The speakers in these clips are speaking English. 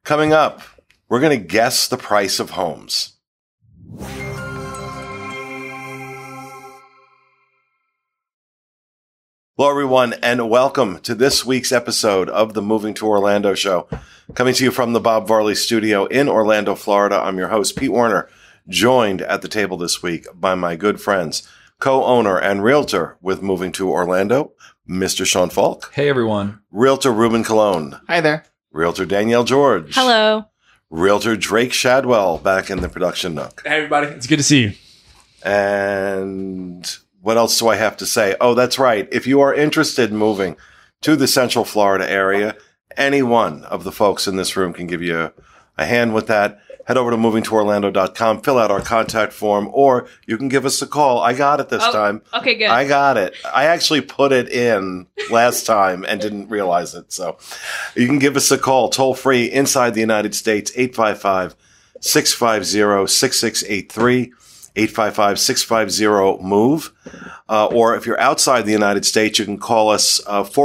Coming up, we're going to guess the price of homes. Hello, everyone, and welcome to this week's episode of the Moving to Orlando show. Coming to you from the Bob Varley studio in Orlando, Florida. I'm your host, Pete Warner, joined at the table this week by my good friends, co-owner and realtor with Moving to Orlando, Mr. Sean Falk. Hey, everyone. Realtor Ruben Colon. Hi there. Realtor Danielle George. Hello. Realtor Drake Shadwell back in the production nook. Hey, everybody. It's good to see you. And what else do I have to say? Oh, that's right. If you are interested in moving to the Central Florida area, any one of the folks in this room can give you a hand with that. Head over to movingtoorlando.com, fill out our contact form, or you can give us a call. I got it this time. Okay, good. I got it. I actually put it in last time and didn't realize it. So you can give us a call toll free inside the United States, 855-650-6683, 855-650-MOVE. Or if you're outside the United States, you can call us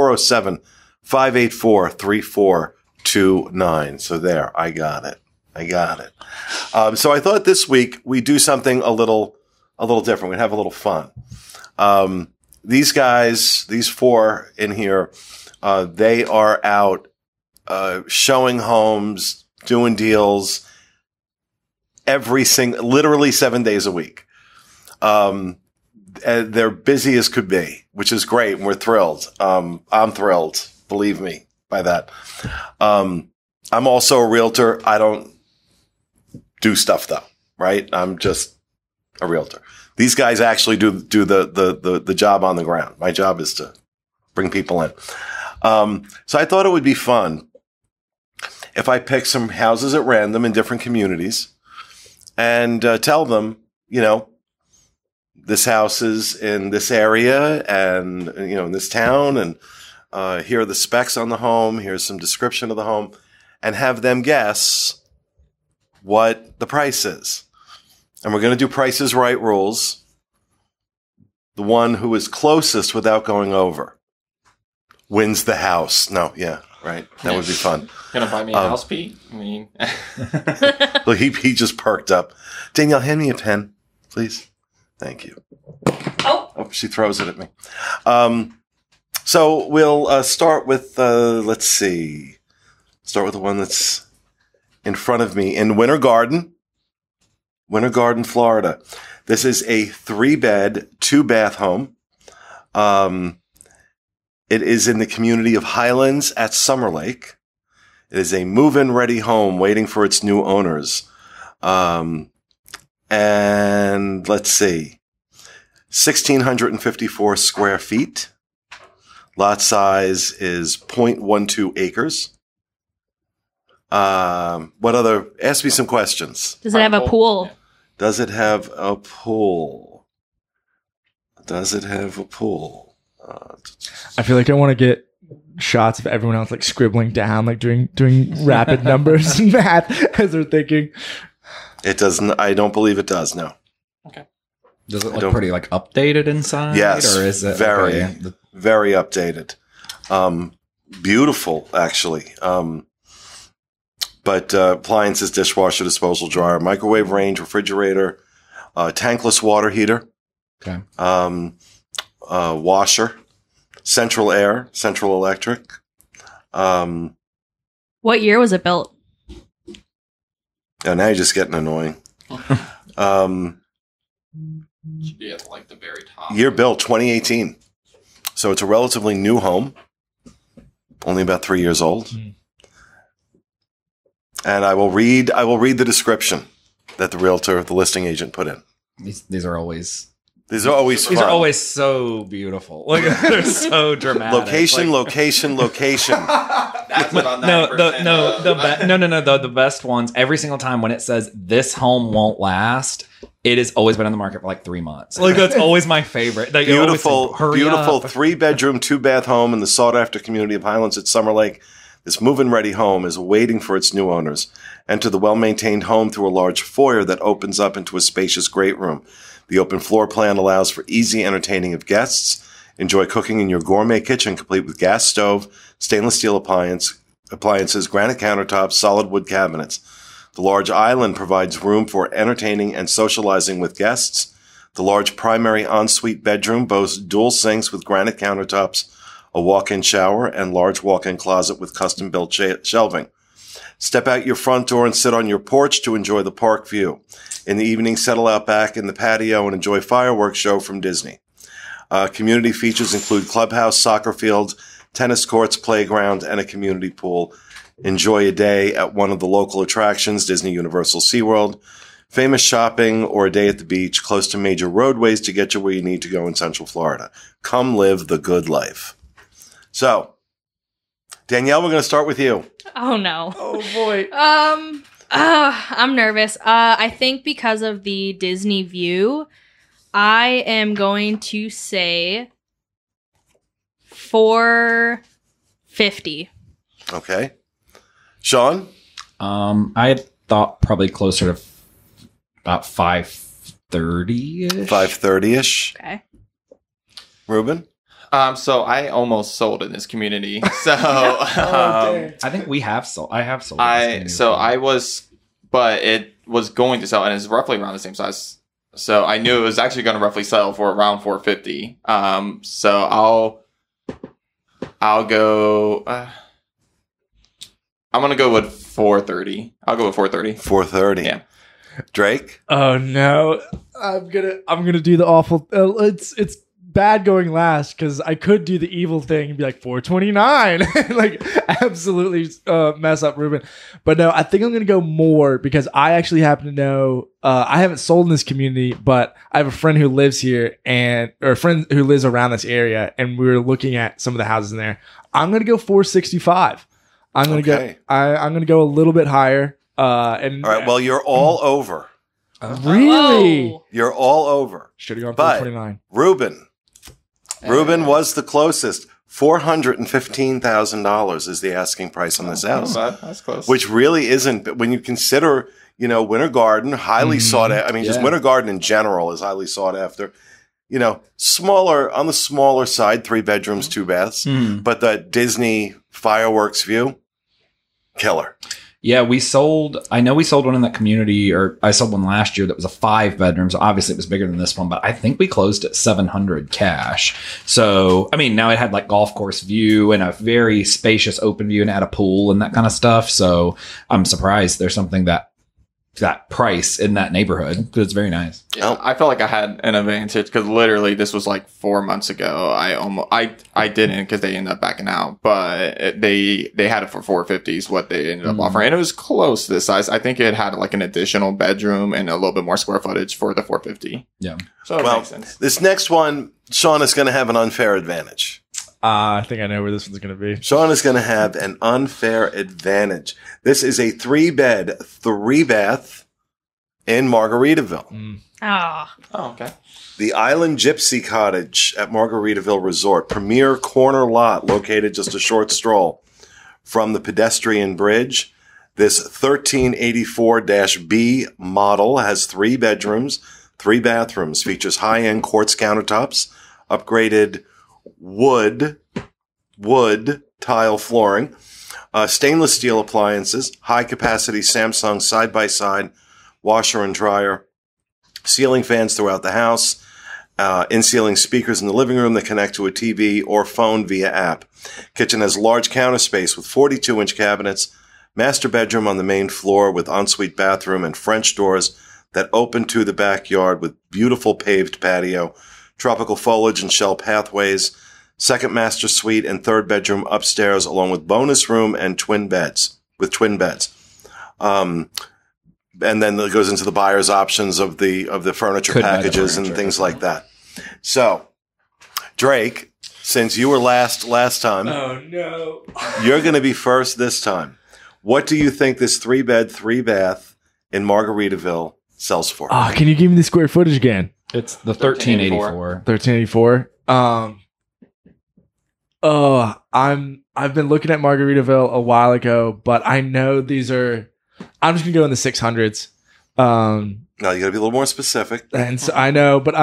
407-584-3429. So there, I got it. So I thought this week we do something a little different. We'd have a little fun. These guys, these four in here, they are out showing homes, doing deals literally 7 days a week. They're busy as could be, which is great, and we're thrilled. I'm thrilled, believe me, by that. I'm also a realtor. I don't do stuff though, right? I'm just a realtor. These guys actually do the job on the ground. My job is to bring people in. So I thought it would be fun if I pick some houses at random in different communities and tell them, this house is in this area and, in this town, and here are the specs on the home. Here's some description of the home, and have them guess what the price is. And we're going to do Price is Right rules. The one who is closest without going over wins the house. No, yeah, right. That would be fun. Gonna buy me a house, Pete? I mean, Look, he just perked up. Danielle, hand me a pen, please. Thank you. Oh, she throws it at me. So we'll start with, let's see. Start with the one that's in front of me in Winter Garden, Florida. This is a 3-bed, 2-bath home. It is in the community of Highlands at Summer Lake. It is a move-in ready home waiting for its new owners. And let's see, 1,654 square feet. Lot size is 0.12 acres. Ask me some questions. Does it have a pool? Does it have a pool? I feel like I want to get shots of everyone else like scribbling down, like doing rapid numbers and math as they're thinking. It doesn't. I don't believe it does. No. okay. Does it look pretty like updated inside? Yes. Or is it very updated? Beautiful, actually. But appliances, dishwasher, disposal dryer, microwave range, refrigerator, tankless water heater, Okay. Washer, central air, central electric. What year was it built? Oh, now you're just getting annoying. Should be at like the very top. Year built 2018. So it's a relatively new home, only about 3 years old. And I will read the description that the listing agent put in. These are always These are always fun. These are always so beautiful. Like they're so dramatic. Location. That's what on that The best ones. Every single time when it says this home won't last, it has always been on the market for like 3 months. Like that's always my favorite. Like, Beautiful 3-bedroom, 3-bedroom, 2-bath home in the sought-after community of Highlands at Summer Lake. This move-in-ready home is waiting for its new owners. Enter the well-maintained home through a large foyer that opens up into a spacious great room. The open floor plan allows for easy entertaining of guests. Enjoy cooking in your gourmet kitchen, complete with gas stove, stainless steel appliances, granite countertops, solid wood cabinets. The large island provides room for entertaining and socializing with guests. The large primary ensuite bedroom boasts dual sinks with granite countertops, a walk-in shower, and large walk-in closet with custom-built shelving. Step out your front door and sit on your porch to enjoy the park view. In the evening, settle out back in the patio and enjoy fireworks show from Disney. Community features include clubhouse, soccer fields, tennis courts, playground, and a community pool. Enjoy a day at one of the local attractions, Disney Universal SeaWorld. Famous shopping or a day at the beach, close to major roadways to get you where you need to go in Central Florida. Come live the good life. So, Danielle, we're going to start with you. Oh no. Oh boy. I'm nervous. I think because of the Disney view, I am going to say 450. Okay. Sean? I had thought probably closer to about 530-ish. 530-ish. Okay. Ruben? So I almost sold in this community. So I think we have sold. I have sold. but it was going to sell, and it's roughly around the same size. So I knew it was actually going to roughly sell for around 450. So I'll go. I'm gonna go with 430. I'll go with 430. 430. Yeah. Drake? Oh no. I'm gonna do the awful. It's bad going last because I could do the evil thing and be like 429, like absolutely mess up Ruben. But no, I think I'm gonna go more because I actually happen to know I haven't sold in this community, but I have a friend who lives here or a friend who lives around this area, and we were looking at some of the houses in there. I'm gonna go 465. I'm gonna Okay. I'm gonna go a little bit higher. And All right. Well, you're all over. really Oh. You're all over. should have gone But- 429. Ruben was the closest. $415,000 is the asking price on this house, That's close. which really isn't. But when you consider, Winter Garden, highly sought after. I mean, just Yeah. Winter Garden in general is highly sought after. Smaller on the smaller side, 3 bedrooms, 2 baths. But the Disney fireworks view, killer. Yeah, we sold. I know we sold one in that community, or I sold one last year that was a 5-bedroom. So obviously it was bigger than this one, but I think we closed at 700 cash. So I mean, now it had like golf course view and a very spacious open view and had a pool and that kind of stuff. So I'm surprised there's something that price in that neighborhood because it's very nice. Yeah, I felt like I had an advantage because literally this was like 4 months ago. I didn't because they ended up backing out, but they had it for 450 is what they ended up offering, and it was close to this size. I think it had like an additional bedroom and a little bit more square footage for the 450. Yeah. So it Well, makes sense. this next one, Sean is going to have an unfair advantage. I think I know where this one's going to be. Sean is going to have an unfair advantage. This is a 3-bed, 3-bath in Margaritaville. Ah. Oh, okay. The Island Gypsy Cottage at Margaritaville Resort, premier corner lot located just a short stroll from the pedestrian bridge. This 1384-B model has 3 bedrooms, 3 bathrooms, features high-end quartz countertops, upgraded wood tile flooring, stainless steel appliances, high-capacity Samsung side-by-side washer and dryer, ceiling fans throughout the house, in-ceiling speakers in the living room that connect to a TV or phone via app. Kitchen has large counter space with 42-inch cabinets, master bedroom on the main floor with ensuite bathroom and French doors that open to the backyard with beautiful paved patio, tropical foliage and shell pathways, second master suite and 3rd bedroom upstairs, along with bonus room and twin beds. And then it goes into the buyer's options of the furniture Could buy the packages and furniture. things like that. So, Drake, since you were last time, Oh no. you're going to be first this time. What do you think this 3-bed, 3-bath in Margaritaville sells for? Can you give me the square footage again? It's the 1384. 1384. I've been looking at Margaritaville a while ago, but I know these are. I'm just gonna go in the 600s. No, you got to be a little more specific. And so, I know, but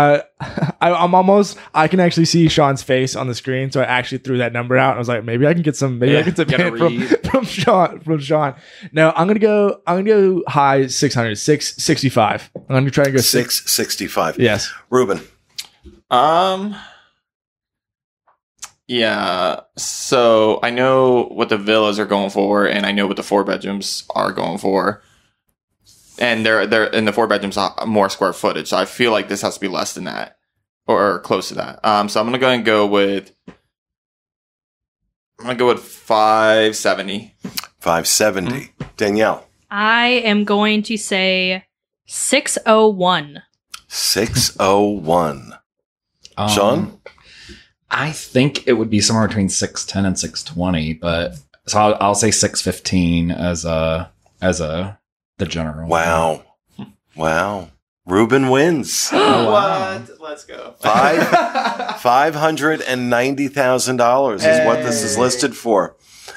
I can actually see Sean's face on the screen. So I actually threw that number out. And I was like, maybe I can get some, I can get gotta a hint from Sean. No, I'm going to go high 600, 665. I'm going to try and go 665. Yes. Ruben. Yeah. So I know what the villas are going for, and I know what the 4 bedrooms are going for. And they're in the 4 bedrooms more square footage. So I feel like this has to be less than that or close to that. So I'm gonna go with 570. 570. Danielle. I am going to say 601. 601. Sean? I think it would be somewhere between 610 and 620, but so I'll say 615 as the general. Wow. Ruben wins. What? Let's go. $590,000 is what this is listed for.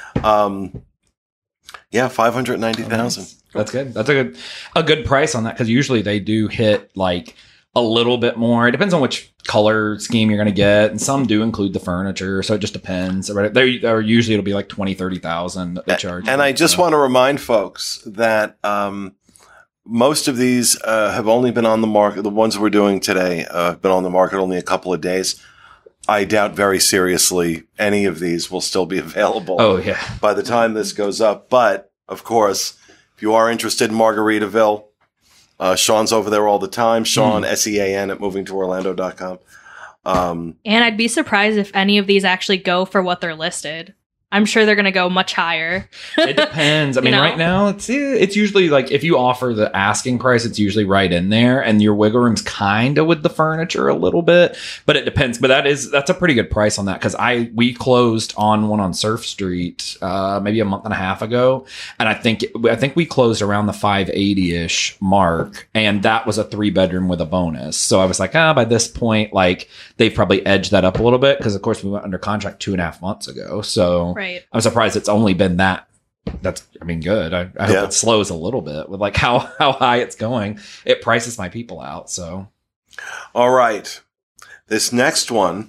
Yeah, 590,000. That's good. That's a good price on that, because usually they do hit like a little bit more. It depends on which color scheme you're going to get, and some do include the furniture, so it just depends. They're usually it'll be like 20, 30,000 that they charge. And I just want to remind folks that most of these have only been on the market. The ones we're doing today have been on the market only a couple of days. I doubt very seriously any of these will still be available. Oh yeah, by the time this goes up. But of course, if you are interested in Margaritaville, Sean's over there all the time. Sean, SEAN at movingtoorlando.com. And I'd be surprised if any of these actually go for what they're listed. I'm sure they're going to go much higher. It depends. I mean, right now it's usually like if you offer the asking price, it's usually right in there, and your wiggle room's kind of with the furniture a little bit, but it depends. But that's a pretty good price on that, because we closed on one on Surf Street maybe a month and a half ago, and I think we closed around the 580-ish mark, and that was a 3-bedroom with a bonus. So I was like, by this point, like they've probably edged that up a little bit, because of course we went under contract 2.5 months ago. So right. I'm surprised it's only been that. That's, I mean, good. I hope it slows a little bit with like how high it's going. It prices my people out. So, all right, this next one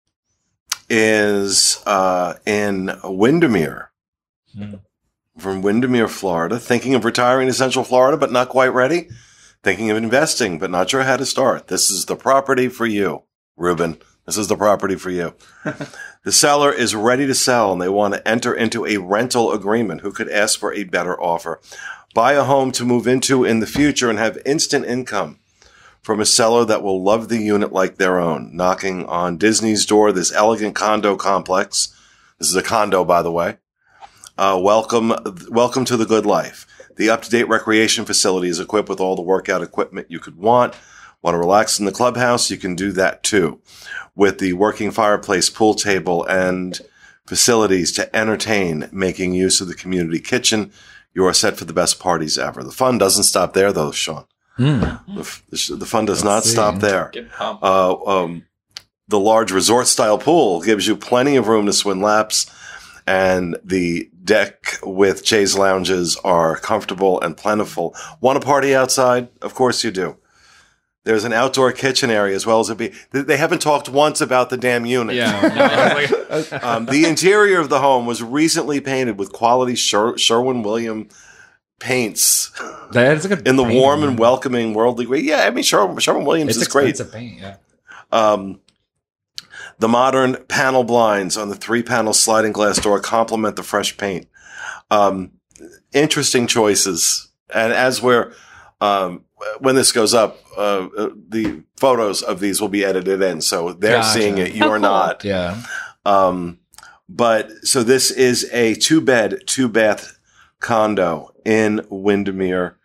is in Windermere, from Windermere, Florida. Thinking of retiring to Central Florida, but not quite ready. Thinking of investing, but not sure how to start. This is the property for you, Ruben. This is the property for you. The seller is ready to sell, and they want to enter into a rental agreement. Who could ask for a better offer? Buy a home to move into in the future and have instant income from a seller that will love the unit like their own. Knocking on Disney's door, this elegant condo complex. This is a condo, by the way. Welcome to the good life. The up-to-date recreation facility is equipped with all the workout equipment you could want. Want to relax in the clubhouse? You can do that too. With the working fireplace, pool table, and facilities to entertain, making use of the community kitchen, you are set for the best parties ever. The fun doesn't stop there, though, Sean. The fun does not stop there. The large resort-style pool gives you plenty of room to swim laps, and the deck with chaise lounges are comfortable and plentiful. Want to party outside? Of course you do. There's an outdoor kitchen area as well as they haven't talked once about the damn unit. Yeah. The interior of the home was recently painted with quality Sherwin-Williams paints. That's a good in the paint, warm and welcoming worldly way. Yeah, I mean Sherwin-Williams is great. It's expensive paint, yeah. The modern panel blinds on the 3-panel sliding glass door complement the fresh paint. Interesting choices. And as we're when this goes up, the photos of these will be edited in, so they're seeing it. You're not. Yeah. But so this is a 2-bed, 2-bath condo in Windermere,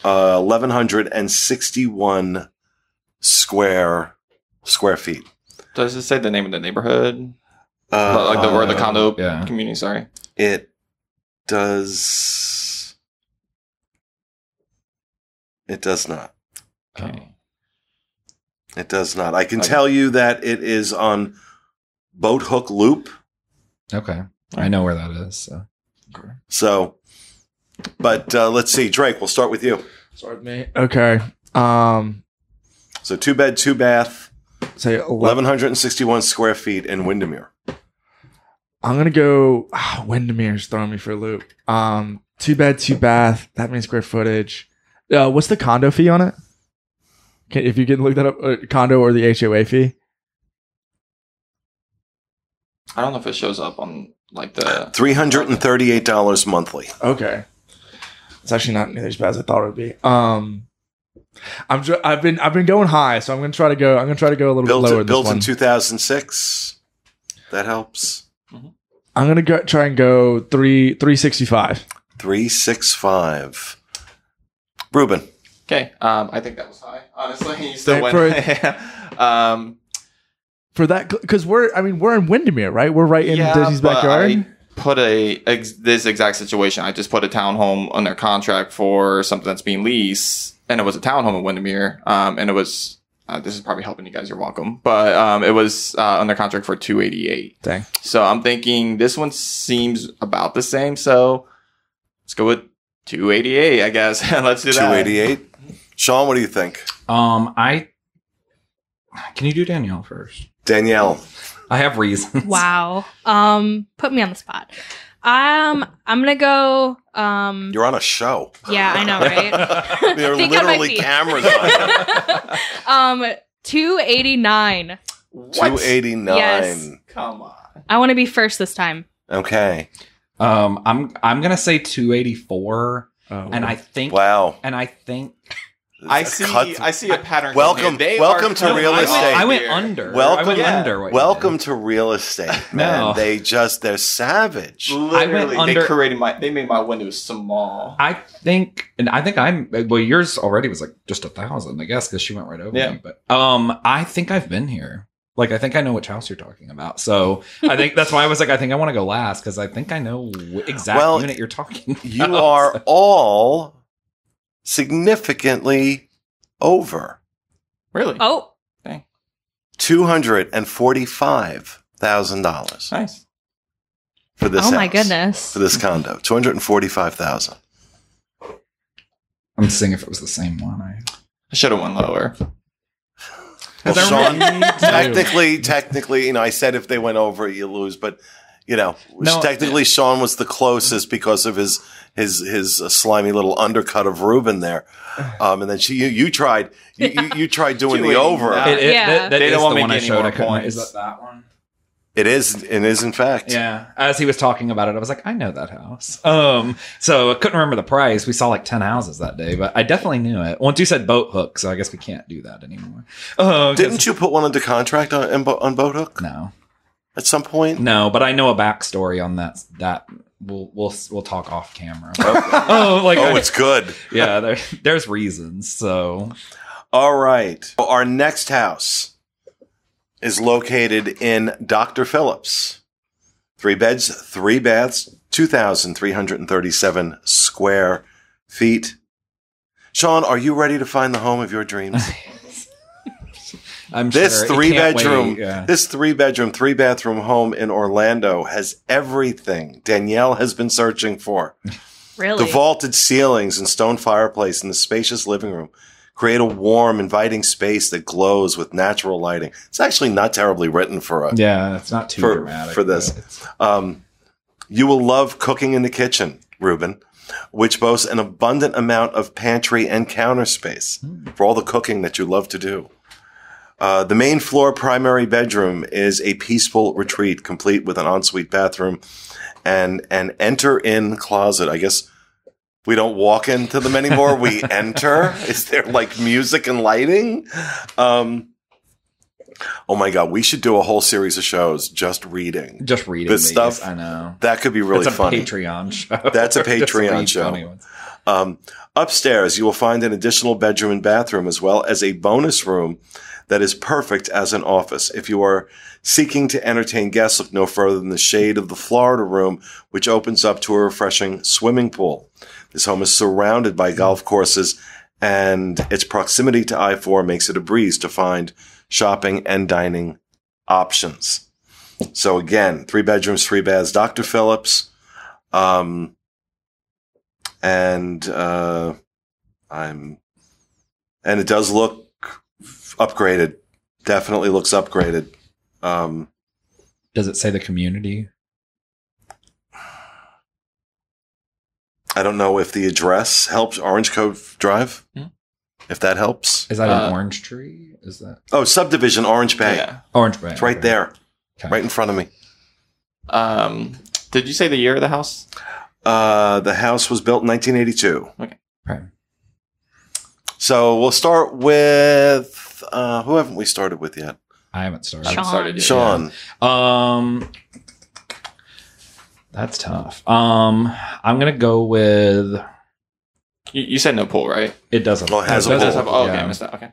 1,161 square feet. Does it say the name of the neighborhood? Where the condo community? Sorry, it does. It does not. Okay. It does not. I can tell you that it is on Boat Hook Loop. Okay. I know where that is. So but let's see. Drake, we'll start with you. Sorry with me. Okay. So 2 bed, 2 bath, Say 11. 1,161 square feet in Windermere. I'm gonna go. Windermere's throwing me for a loop. 2 bed, 2 bath. That means square footage. What's the condo fee on it? If you can look that up, condo or the HOA fee. I don't know if it shows up on like the. $338 monthly. Okay, it's actually not nearly as bad as I thought it would be. I've been going high, so I'm gonna try to go. I'm gonna try to go a little bit lower. Built this in one. 2006. That helps. I'm gonna try and go 365. 365. Ruben. Okay, I think that was high. Honestly, you still Thank- win. For that, because we're in Windermere, right? We're right in Disney's but backyard. I put this exact situation. I just put a townhome under contract for something that's being leased, and it was a townhome in Windermere. And it was this is probably helping you guys. You're welcome. But it was under contract for $288. Dang. So I'm thinking this one seems about the same. So let's go with $288. I guess. Let's do that. 288. Sean, what do you think? I can you do Danielle first? Danielle. I have reasons. Wow. Put me on the spot. I'm gonna go. You're on a show. Yeah, I know, right? There are Think on my literally feet. cameras on you. 289. 289. Yes. Come on. I want to be first this time. Okay. I'm gonna say 284, Oh, and I think Wow. I see a pattern. Welcome to real estate. I went under. Welcome- I went Yeah. under. what you Welcome did. to real estate, man. No. They're savage. Literally, under- they made my windows small. I think yours already was like just 1,000, I guess, because she went right over Yeah. me. But I think I've been here. Like, I think I know which house you're talking about. So I think that's why I was like, I think I want to go last because I think I know exact unit you're talking about. You are all significantly over Really? Oh, $245,000 Nice. for this. oh my house, goodness. For this condo, $245,000. I'm seeing if it was the same one. I should have went lower. Well, Is that Sean, right? technically, I said if they went over, you lose, but No. technically, Sean was the closest because of his slimy little undercut of Ruben there, and then you tried you tried doing the over. Yeah. Yeah. That They is don't the want me one I getting showed. more I couldn't. points. Is that one? It is in fact. Yeah. As he was talking about it, I was like, I know that house. So I couldn't remember the price. We saw like 10 houses that day, but I definitely knew it. Once you said boat hook, so I guess we can't do that anymore. Didn't you put one under contract on Boat Hook No, at some point? no, but I know a backstory on that. That we'll talk off camera. It's good. Yeah, there's reasons. So All right. Our next house is located in Dr. Phillips. 3 beds, 3 baths, 2,337 square feet. Sean, are you ready to find the home of your dreams? I'm This sure it can't 3-bedroom, wait, yeah. this 3-bedroom, 3-bathroom home in Orlando has everything Danielle has been searching for. Really? The vaulted ceilings and stone fireplace in the spacious living room create a warm, inviting space that glows with natural lighting. It's actually not terribly written for a Yeah, it's not too dramatic for this. but it's- You will love cooking in the kitchen, Ruben, which boasts an abundant amount of pantry and counter space for all the cooking that you love to do. The main floor primary bedroom is a peaceful retreat, complete with an ensuite bathroom and an enter-in closet. I guess we don't walk into them anymore. We enter. Is there like music and lighting? Oh my God, we should do a whole series of shows just reading. Just reading This these, stuff, I know. That could be really It's a funny. Patreon show. That's a Just Patreon read show. funny ones. Upstairs, you will find an additional bedroom and bathroom, as well as a bonus room that is perfect as an office. If you are seeking to entertain guests, look no further than the shade of the Florida room, which opens up to a refreshing swimming pool. This home is surrounded by golf courses, and its proximity to I-4 makes it a breeze to find shopping and dining options. So again, 3 bedrooms, 3 baths, Dr. Phillips. And And it does look upgraded. Definitely looks upgraded. Does it say the community? I don't know if the address helps. Orange Cove Drive, if that helps. Is that an orange tree? Is that Oh, subdivision, Orange Bay. Yeah. Orange Bay? It's right there, Okay. right in front of me. Did you say the year of the house? The house was built in 1982. Okay. Right. So we'll start with who haven't we started with yet? I haven't started. I haven't started yet. Sean. That's tough. I'm gonna go with. You said no pool, right? It doesn't. Well, it has it a Does pool. this have- oh, okay, Yeah. I missed that. Okay.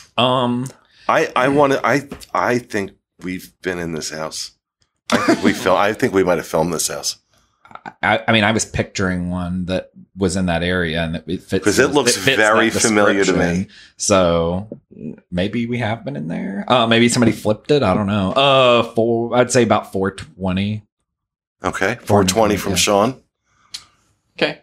I want to. I think we've been in this house. I think we might have filmed this house I mean, I was picturing one that was in that area, and it fits because it looks fits very that familiar to me. description. So maybe we have been in there. Maybe somebody flipped it. I don't know. I'd say about 420. Okay, 420 from Yeah. Sean. Okay.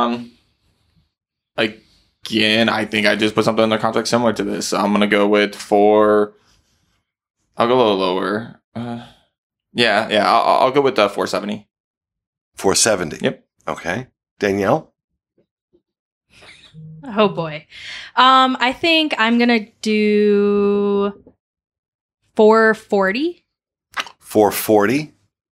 Again, I think I just put something in the contract similar to this. I'm gonna go with I'll go a little lower. I'll go with 470. 470. Yep. Okay, Danielle. Oh boy. I think I'm gonna do 440. 440.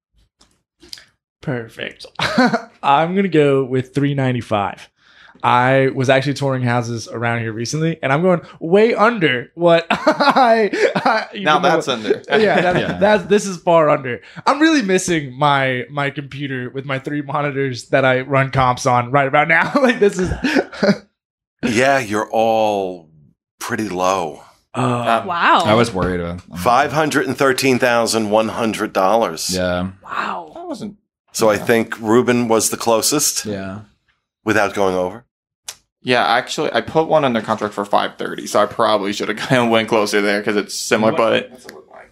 Perfect. I'm going to go with 395. I was actually touring houses around here recently, and I'm going way under what Now that's under. This is far under. I'm really missing my computer with my 3 monitors that I run comps on right about now. Like this is Yeah, you're all pretty low. Wow. I was worried about $513,100. Yeah. Wow. That wasn't. So I think Ruben was the closest Yeah. without going over. Yeah, actually, I put one under contract for 530, so I probably should have kind of went closer there because it's similar. But what's it look like?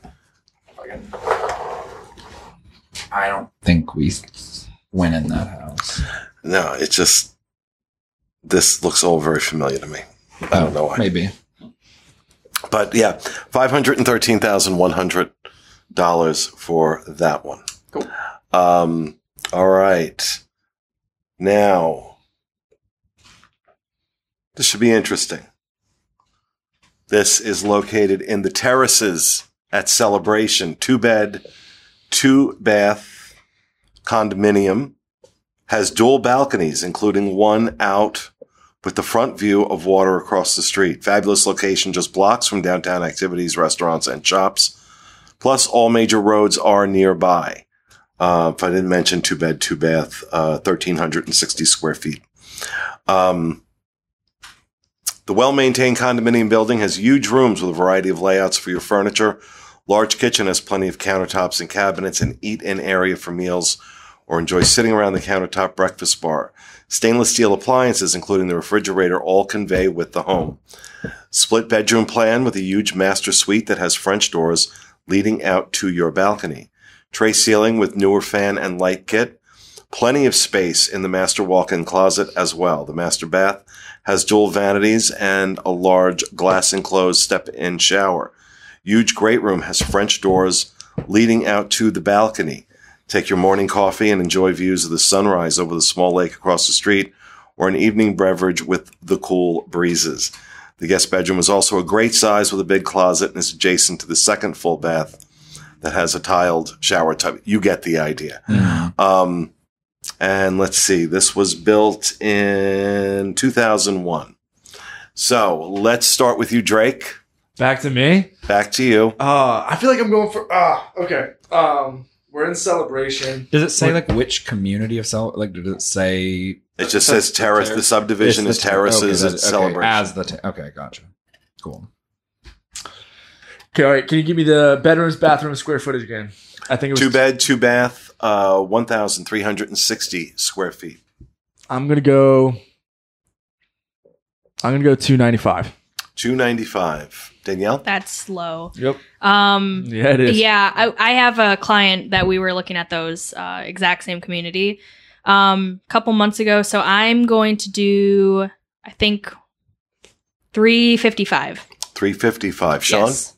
I don't think we went in that house. No, it's just this looks all very familiar to me. I don't know why. Maybe. But yeah, $513,100 for that one. Cool. All right. Now, this should be interesting. This is located in the Terraces at Celebration. 2-bed, 2-bath condominium. Has dual balconies, including one out with the front view of water across the street. Fabulous location, just blocks from downtown activities, restaurants, and shops. Plus, all major roads are nearby. If I didn't mention 2-bed, 2-bath, 1,360 square feet. The well-maintained condominium building has huge rooms with a variety of layouts for your furniture. Large kitchen has plenty of countertops and cabinets, and eat-in area for meals, or enjoy sitting around the countertop breakfast bar. Stainless steel appliances, including the refrigerator, all convey with the home. Split bedroom plan with a huge master suite that has French doors leading out to your balcony. Tray ceiling with newer fan and light kit. Plenty of space in the master walk-in closet as well. The master bath has dual vanities and a large glass-enclosed step-in shower. Huge great room has French doors leading out to the balcony. Take your morning coffee and enjoy views of the sunrise over the small lake across the street, or an evening beverage with the cool breezes. The guest bedroom is also a great size with a big closet and is adjacent to the second full bath that has a tiled shower tub. You get the idea. Mm-hmm. And let's see, this was built in 2001. So let's start with you, Drake. back to me. Back to you. I feel like I'm going for okay. We're in Celebration. Does it say like which community of like? Did it say It just says terrace. The subdivision is terraces. Okay, It's Celebration. as the okay, gotcha. Cool. Okay, all right. Can you give me the bedrooms, bathroom, square footage again? I think it was 2-bed, 2-bath, 1,360 square feet. I'm gonna go 295. 295. Danielle? That's low. Yep. Yeah, Yeah, it is. I have a client that we were looking at those exact same community couple months ago. So I'm going to do, I think, $355. $355. Sean? Yes.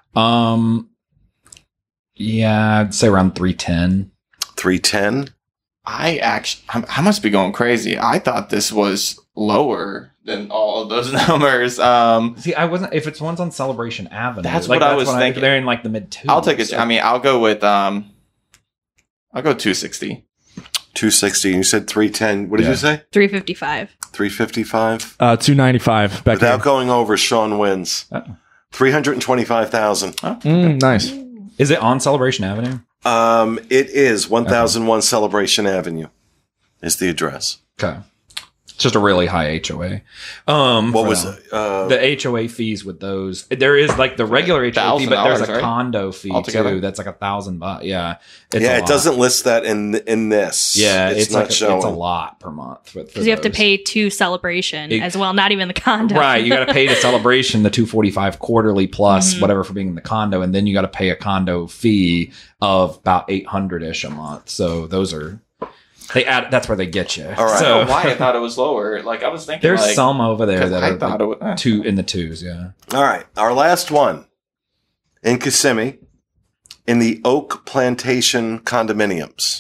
Yeah, I'd say around 310. $310. I must be going crazy. I thought this was lower than all of those numbers. See, I wasn't. If it's ones on Celebration Avenue, That's what I was thinking. They're in like the mid 2s. I'll take it. I mean, I'll go with I'll go 260. 260. You said 310. What did Yeah. you say? $355. 355. $295. Back Without here. going over, Sean wins. Oh. 325,000. Nice. Is it on Celebration Avenue? It is 1001 Celebration Avenue is the address. Okay. It's just a really high HOA. What for was them. it? The HOA fees with those? There is like the regular HOA fee, but there's a $1,000, right? condo fee Altogether? too. That's like $1,000. Yeah, it's Yeah, a it lot. doesn't list that in this. Yeah, it's not like showing. it's a lot per month Because you have to pay to Celebration It- as well, not even the condo. Right, you got to pay the Celebration the $245 quarterly plus whatever for being in the condo, and then you got to pay a condo fee of about $800-ish a month. So those are they add. That's where they get you. All right. I So don't know why I thought it was lower. Like I was thinking, there's like, some over there 'cause that I are thought like it was two in the twos. Yeah. All right. Our last one in Kissimmee in the Oak Plantation condominiums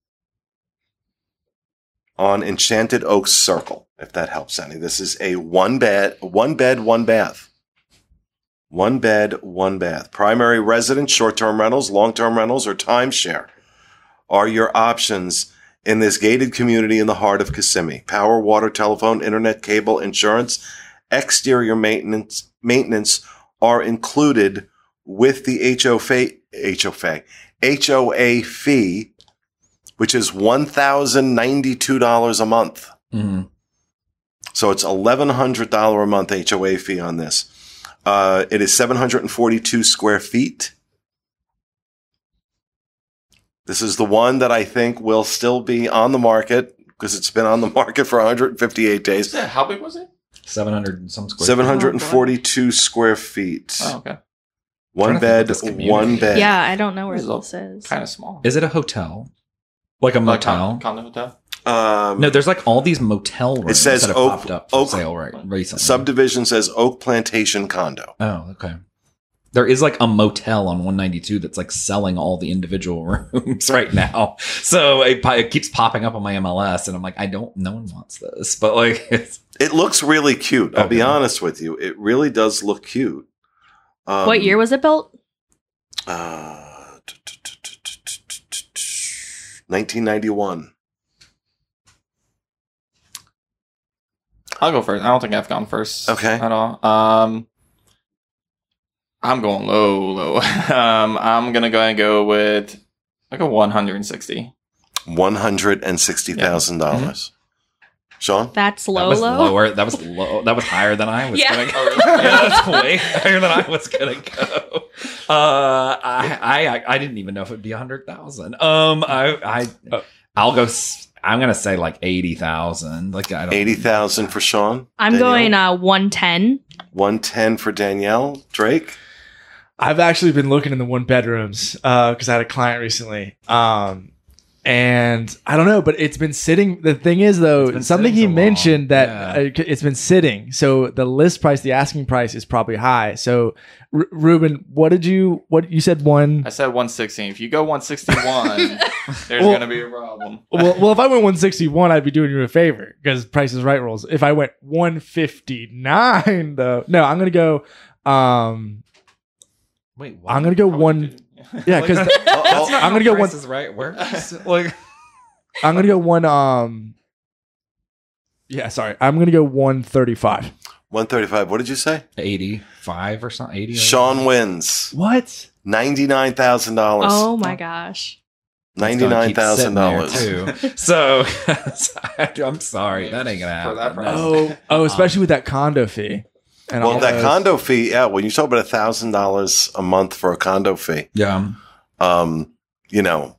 on Enchanted Oaks Circle, if that helps any. This is a one bed, one bath. One bed, one bath. Primary residence, short-term rentals, long-term rentals, or timeshare are your options in this gated community in the heart of Kissimmee. Power, water, telephone, internet, cable, insurance, exterior maintenance are included with the HOA fee, which is $1,092 a month. Mm-hmm. So it's $1,100 a month HOA fee on this. It is 742 square feet. This is the one that I think will still be on the market because it's been on the market for 158 days. Yeah, how big was it? 700 and some square. 742 square feet. Oh, okay. One Trying to think bed, of this community. one bed. Yeah, I don't know where This is this is. Kind of small. Is it a hotel? Like a Like motel? condo hotel. No, there's like all these motel rooms says that have Oak- popped up for Oak- sale right recently. Subdivision says Oak Plantation Condo. Oh, okay. There is like a motel on 192 that's like selling all the individual rooms right now. So it keeps popping up on my MLS, and I'm like, no one wants this. But like, It looks really cute. I'll be Okay. honest with you. It really does look cute. What year was it built? 1991. I'll go first. I don't think I've gone first. Okay. At all. I'm going low. I'm gonna go ahead and go with like a 160. $160,000. Sean? That's that low. was lower. That was low. That was higher than I was Yeah. gonna go. Yeah, that's way higher than I was gonna go. I didn't even know if it'd be 100,000. I'll go. I'm gonna say like 80,000. Like I don't 80,000 for Sean. I'm Danielle? going 110. 110 for Danielle. Drake? I've actually been looking in the one bedrooms because I had a client recently. And I don't know, but it's been sitting. The thing is, though, been something sitting he so long. mentioned that Yeah. it's been sitting. So the list price, the asking price is probably high. So, Ruben, what you said one? I said 160. If you go 161, there's Well- gonna be a problem. Well, if I went 161, I'd be doing you a favor because Price is Right rules. If I went 159, though, no, I'm gonna go. Wait, I'm gonna go one. Yeah, because I'm gonna go one. Is right. Where? Like, I'm gonna go one. Yeah, sorry. I'm gonna go 135. 135. What did you say? 85 or something. 80. Sean wins. What? $99,000. Oh my gosh. $99,000. too. So I'm sorry, that ain't gonna happen. For that price. No. Oh, especially with that condo fee. And Well, all that those- condo fee, yeah, when you talk about $1,000 a month for a condo fee, Yeah, you know,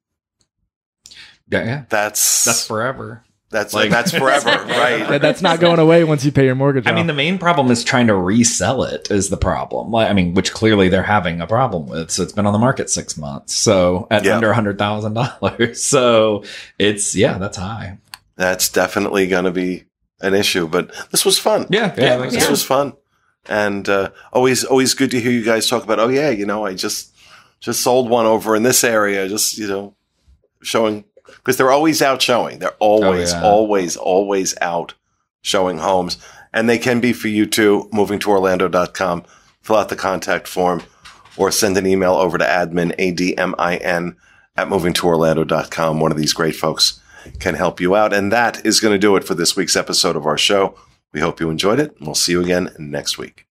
yeah. that's That's forever. that's like- forever, right? that's not going away once you pay your mortgage. I mean, off. the main problem is trying to resell it is the problem. Like, I mean, which clearly they're having a problem with. So it's been on the market 6 months. So at Yeah. under $100,000. So it's, yeah, that's high. That's definitely going to be an issue. But this was fun. Yeah. This was fun. And always good to hear you guys talk about, oh, yeah, I just sold one over in this area, just, showing, because they're always out showing. They're always out showing homes. And they can be for you too, movingtoorlando.com. Fill out the contact form or send an email over to admin, ADMIN, at movingtoorlando.com. One of these great folks can help you out. And that is going to do it for this week's episode of our show. We hope you enjoyed it, and we'll see you again next week.